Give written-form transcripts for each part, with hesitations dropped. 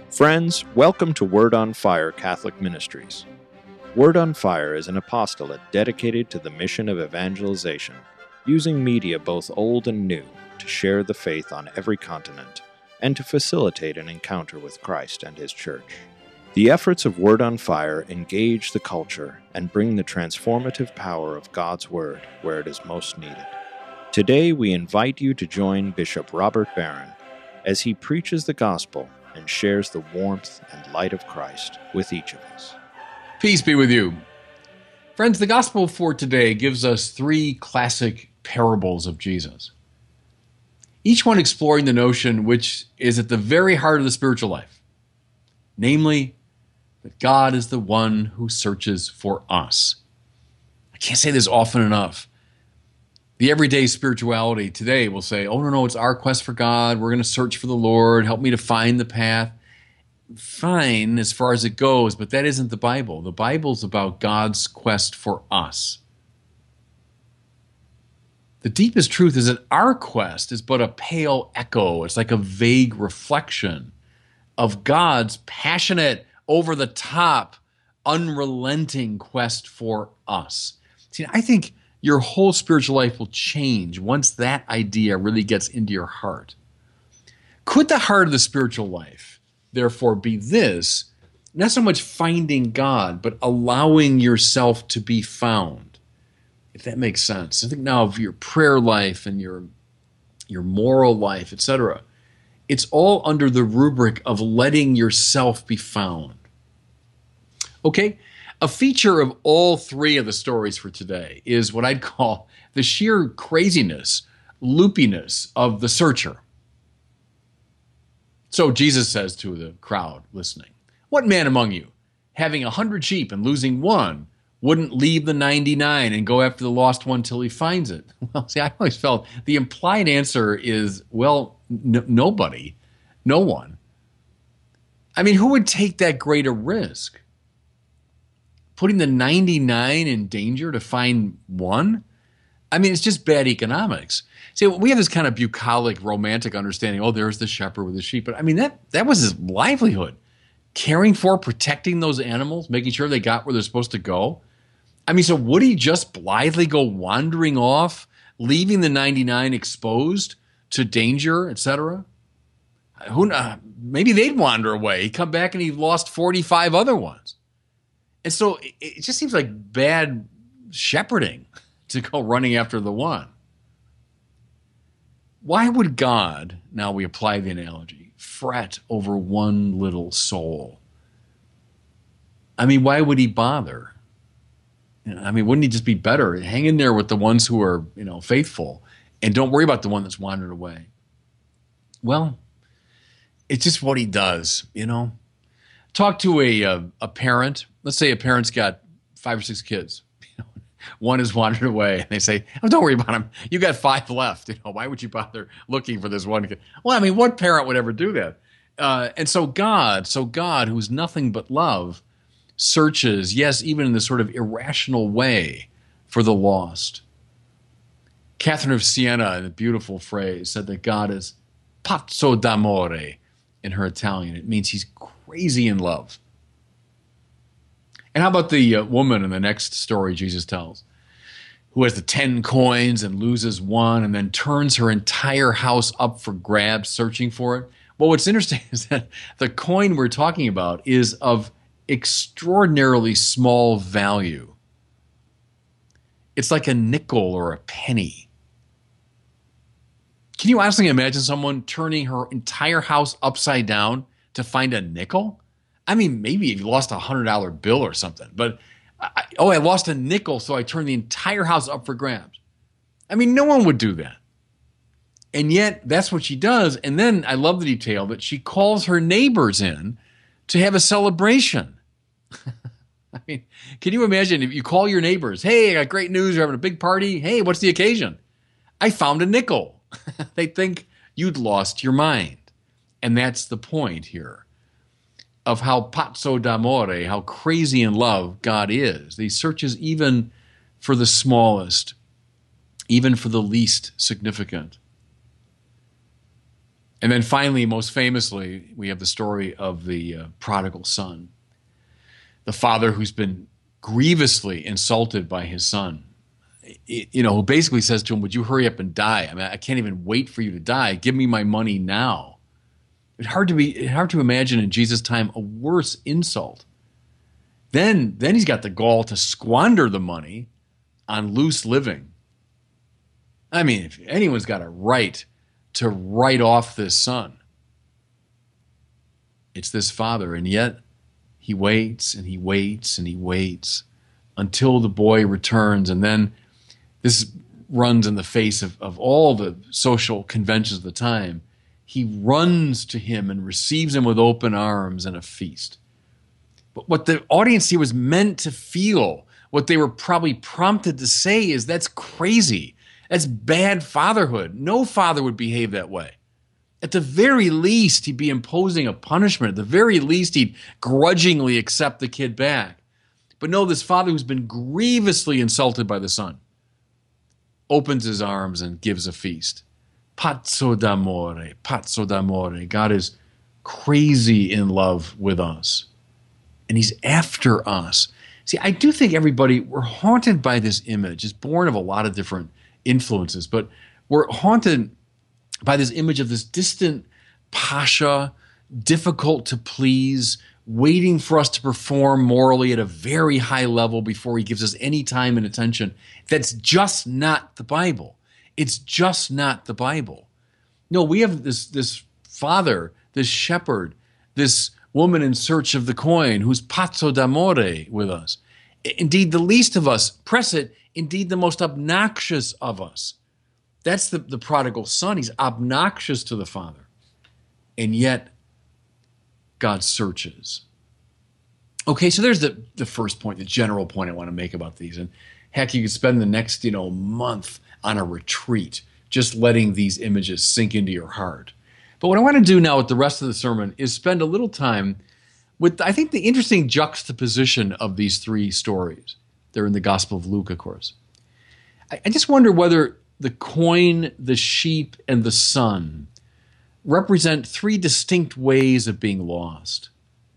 Friends, welcome to Word on Fire Catholic Ministries. Word on Fire is an apostolate dedicated to the mission of evangelization, using media both old and new to share the faith on every continent and to facilitate an encounter with Christ and His Church. The efforts of Word on Fire engage the culture and bring the transformative power of God's Word where it is most needed. Today we invite you to join Bishop Robert Barron as he preaches the gospel and shares the warmth and light of Christ with each of us. Peace be with you. Friends, the gospel for today gives us three classic parables of Jesus, each one exploring the notion which is at the very heart of the spiritual life, namely, that God is the one who searches for us. I can't say this often enough. The everyday spirituality today will say, oh, no, it's our quest for God. We're going to search for the Lord. Help me to find the path. Fine, as far as it goes, but that isn't the Bible. The Bible's about God's quest for us. The deepest truth is that our quest is but a pale echo. It's like a vague reflection of God's passionate, over-the-top, unrelenting quest for us. See, I think your whole spiritual life will change once that idea really gets into your heart. Could the heart of the spiritual life, therefore, be this, not so much finding God, but allowing yourself to be found, if that makes sense? I think now of your prayer life and your moral life, etc. It's all under the rubric of letting yourself be found. Okay? A feature of all three of the stories for today is what I'd call the sheer craziness, loopiness of the searcher. So Jesus says to the crowd listening, "What man among you, having 100 sheep and losing one, wouldn't leave the 99 and go after the lost one till he finds it?" Well, see, I always felt the implied answer is, well, nobody, no one. I mean, who would take that great a risk? Putting the 99 in danger to find one? I mean, it's just bad economics. See, we have this kind of bucolic, romantic understanding, oh, there's the shepherd with the sheep. But I mean, that was his livelihood. Caring for, protecting those animals, making sure they got where they're supposed to go. I mean, so would he just blithely go wandering off, leaving the 99 exposed to danger, etc.? Maybe they'd wander away. He'd come back and he lost 45 other ones. And so it just seems like bad shepherding to go running after the one. Why would God, now we apply the analogy, fret over one little soul? I mean, why would he bother? I mean, wouldn't he just be better? Hang in there with the ones who are, faithful and don't worry about the one that's wandered away. Well, it's just what he does, Talk to a parent. Let's say a parent's got 5 or 6 kids. One has wandered away, and they say, "Oh, don't worry about him. You got 5 left. Why would you bother looking for this one kid?" Well, I mean, what parent would ever do that? And so God, who's nothing but love, searches, yes, even in this sort of irrational way, for the lost. Catherine of Siena, in a beautiful phrase, said that God is pazzo d'amore in her Italian. It means he's crazy in love. And how about the woman in the next story Jesus tells, who has the 10 coins and loses one and then turns her entire house up for grabs searching for it? Well, what's interesting is that the coin we're talking about is of extraordinarily small value. It's like a nickel or a penny. Can you honestly imagine someone turning her entire house upside down to find a nickel? I mean, maybe if you lost a $100 bill or something, but I lost a nickel, so I turned the entire house up for grabs. I mean, no one would do that. And yet, that's what she does. And then I love the detail that she calls her neighbors in to have a celebration. I mean, can you imagine if you call your neighbors, "Hey, I got great news, we're having a big party. Hey, what's the occasion?" "I found a nickel." They think you'd lost your mind. And that's the point here of how pazzo d'amore, how crazy in love God is. He searches even for the smallest, even for the least significant. And then finally, most famously, we have the story of the prodigal son, the father who's been grievously insulted by his son, who basically says to him, would you hurry up and die? I mean, I can't even wait for you to die. Give me my money now. It's hard to imagine in Jesus' time a worse insult. Then he's got the gall to squander the money on loose living. I mean, if anyone's got a right to write off this son, it's this father. And yet he waits and he waits and he waits until the boy returns. And then this runs in the face of all the social conventions of the time. He runs to him and receives him with open arms and a feast. But what the audience here was meant to feel, what they were probably prompted to say is, that's crazy. That's bad fatherhood. No father would behave that way. At the very least, he'd be imposing a punishment. At the very least, he'd grudgingly accept the kid back. But no, this father who's been grievously insulted by the son opens his arms and gives a feast. Pazzo d'amore, pazzo d'amore. God is crazy in love with us. And he's after us. See, I do think we're haunted by this image. It's born of a lot of different influences, but we're haunted by this image of this distant pasha, difficult to please, waiting for us to perform morally at a very high level before he gives us any time and attention. That's just not the Bible. It's just not the Bible. No, we have this father, this shepherd, this woman in search of the coin who's pazzo d'amore with us. Indeed, the least of us, press it, indeed the most obnoxious of us. That's the prodigal son. He's obnoxious to the father. And yet, God searches. Okay, so there's the first point, the general point I want to make about these. And heck, you could spend the next month on a retreat just letting these images sink into your heart. But what I want to do now with the rest of the sermon is spend a little time with, I think, the interesting juxtaposition of these three stories. They're in the Gospel of Luke, of course. I just wonder whether the coin, the sheep, and the son represent three distinct ways of being lost.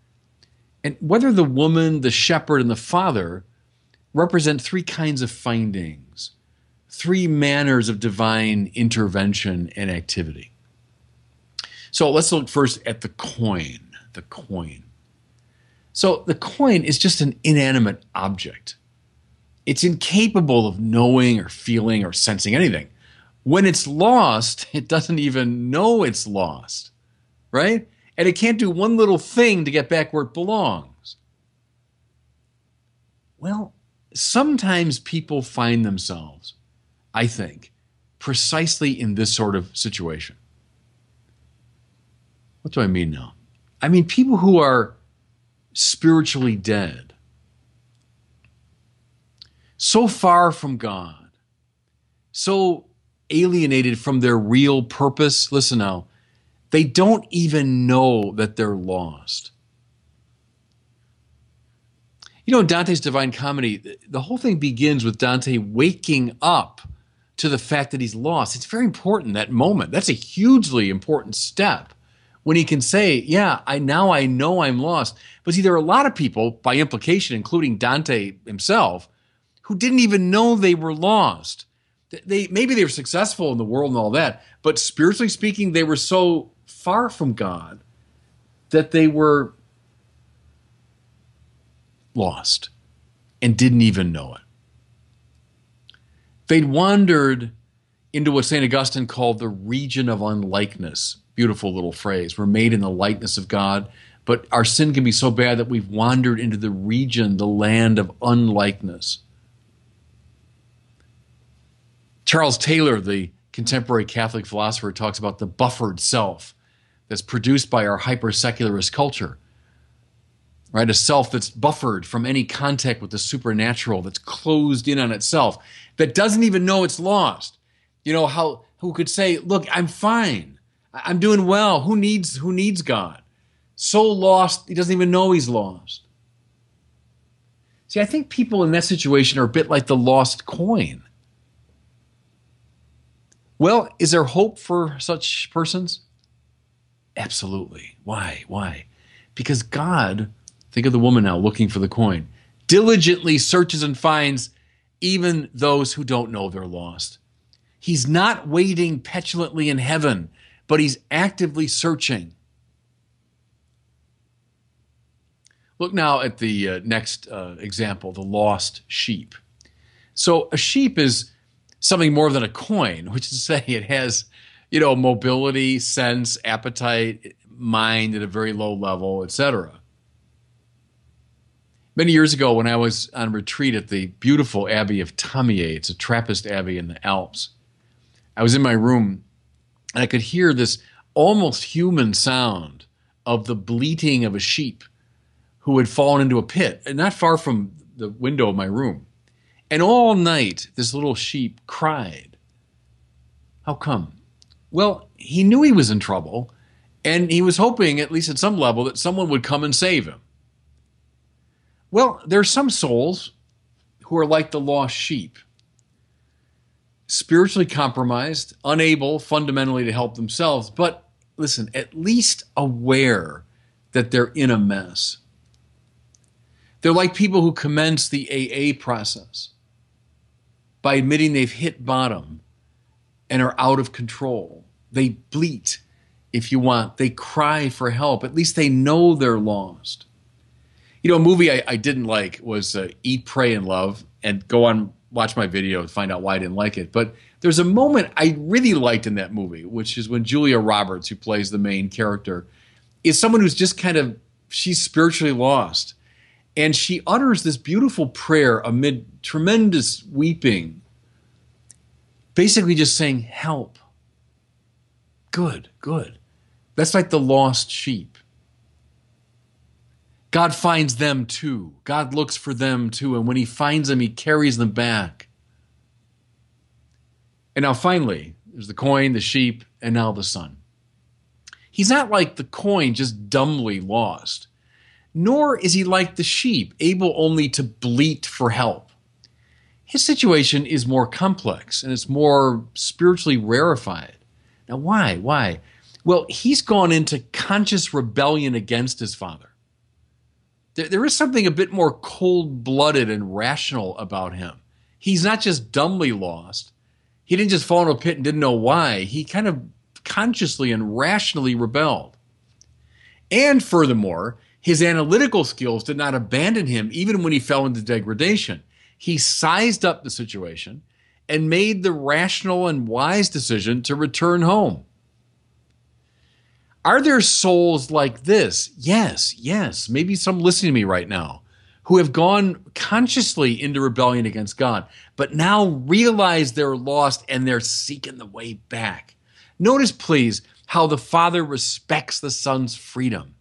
And whether the woman, the shepherd, and the father represent three kinds of findings, three manners of divine intervention and activity. So let's look first at the coin. The coin. So the coin is just an inanimate object. It's incapable of knowing or feeling or sensing anything. When it's lost, it doesn't even know it's lost, right? And it can't do one little thing to get back where it belongs. Well, sometimes people find themselves, I think, precisely in this sort of situation. What do I mean now? I mean people who are spiritually dead, so far from God, so alienated from their real purpose. Listen now, they don't even know that they're lost. In Dante's Divine Comedy, the whole thing begins with Dante waking up to the fact that he's lost. It's very important, that moment. That's a hugely important step. When he can say, yeah, I know I'm lost. But see, there are a lot of people, by implication, including Dante himself, who didn't even know they were lost. Maybe they were successful in the world and all that, but spiritually speaking, they were so far from God that they were lost and didn't even know it. They'd wandered into what St. Augustine called the region of unlikeness. Beautiful little phrase. We're made in the likeness of God, but our sin can be so bad that we've wandered into the region, the land of unlikeness. Charles Taylor, the contemporary Catholic philosopher, talks about the buffered self that's produced by our hyper-secularist culture, right? A self that's buffered from any contact with the supernatural, that's closed in on itself, that doesn't even know it's lost. Who could say, look, I'm fine. I'm doing well. Who needs God? So lost, he doesn't even know he's lost. See, I think people in that situation are a bit like the lost coin. Well, is there hope for such persons? Absolutely. Why? Why? Because God, think of the woman now looking for the coin, diligently searches and finds even those who don't know they're lost. He's not waiting petulantly in heaven, but he's actively searching. Look now at the next example, the lost sheep. So a sheep is something more than a coin, which is to say it has, mobility, sense, appetite, mind at a very low level, etc. Many years ago, when I was on retreat at the beautiful Abbey of Thomier, it's a Trappist abbey in the Alps, I was in my room and I could hear this almost human sound of the bleating of a sheep who had fallen into a pit, and not far from the window of my room. And all night, this little sheep cried. How come? Well, he knew he was in trouble, and he was hoping, at least at some level, that someone would come and save him. Well, there are some souls who are like the lost sheep, spiritually compromised, unable fundamentally to help themselves, but listen, at least aware that they're in a mess. They're like people who commence the AA process by admitting they've hit bottom and are out of control. They bleat, if you want. They cry for help. At least they know they're lost. A movie I didn't like was Eat, Pray, and Love, and go on, watch my video to find out why I didn't like it. But there's a moment I really liked in that movie, which is when Julia Roberts, who plays the main character, is someone who's just she's spiritually lost. And she utters this beautiful prayer amid tremendous weeping, basically just saying, help. Good, good. That's like the lost sheep. God finds them too. God looks for them too. And when he finds them, he carries them back. And now finally, there's the coin, the sheep, and now the son. He's not like the coin, just dumbly lost. Nor is he like the sheep, able only to bleat for help. His situation is more complex and it's more spiritually rarefied. Now, why? Why? Well, he's gone into conscious rebellion against his father. There is something a bit more cold-blooded and rational about him. He's not just dumbly lost. He didn't just fall into a pit and didn't know why. He kind of consciously and rationally rebelled. And furthermore, his analytical skills did not abandon him even when he fell into degradation. He sized up the situation and made the rational and wise decision to return home. Are there souls like this? Yes. Maybe some listening to me right now who have gone consciously into rebellion against God, but now realize they're lost and they're seeking the way back. Notice, please, how the Father respects the Son's freedom.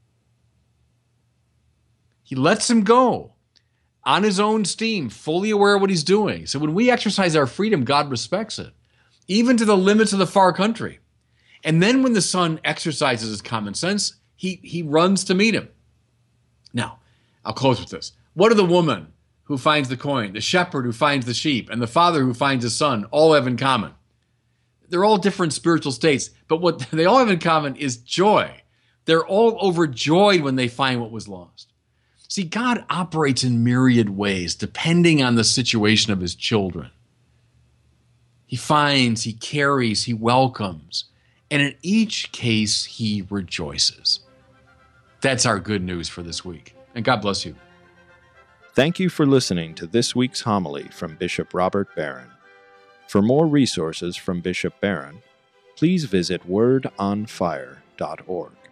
He lets him go on his own steam, fully aware of what he's doing. So when we exercise our freedom, God respects it, even to the limits of the far country. And then when the son exercises his common sense, he runs to meet him. Now, I'll close with this. What do the woman who finds the coin, the shepherd who finds the sheep, and the father who finds his son all have in common? They're all different spiritual states, but what they all have in common is joy. They're all overjoyed when they find what was lost. See, God operates in myriad ways depending on the situation of his children. He finds, he carries, he welcomes. And in each case, he rejoices. That's our good news for this week. And God bless you. Thank you for listening to this week's homily from Bishop Robert Barron. For more resources from Bishop Barron, please visit wordonfire.org.